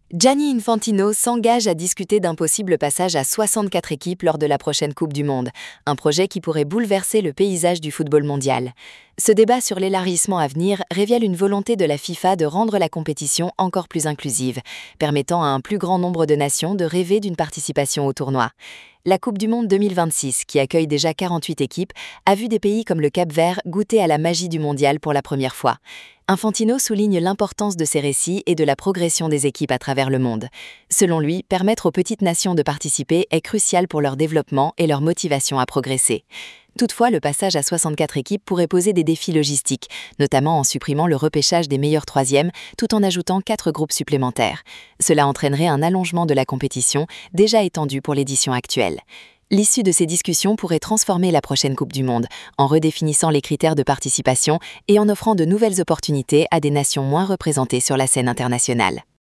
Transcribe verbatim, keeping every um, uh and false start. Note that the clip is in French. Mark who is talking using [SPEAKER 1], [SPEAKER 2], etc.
[SPEAKER 1] Gianni Infantino s'engage à discuter d'un possible passage à soixante-quatre équipes lors de la prochaine Coupe du Monde, un projet qui pourrait bouleverser le paysage du football mondial. Ce débat sur l'élargissement à venir révèle une volonté de la FIFA de rendre la compétition encore plus inclusive, permettant à un plus grand nombre de nations de rêver d'une participation au tournoi. La Coupe du Monde deux mille vingt-six, qui accueille déjà quarante-huit équipes, a vu des pays comme le Cap-Vert goûter à la magie du mondial pour la première fois. Infantino souligne l'importance de ces récits et de la progression des équipes à travers le monde. Selon lui, permettre aux petites nations de participer est crucial pour leur développement et leur motivation à progresser. Toutefois, le passage à soixante-quatre équipes pourrait poser des défis logistiques, notamment en supprimant le repêchage des meilleurs troisièmes tout en ajoutant quatre groupes supplémentaires. Cela entraînerait un allongement de la compétition déjà étendue pour l'édition actuelle. L'issue de ces discussions pourrait transformer la prochaine Coupe du Monde, en redéfinissant les critères de participation et en offrant de nouvelles opportunités à des nations moins représentées sur la scène internationale.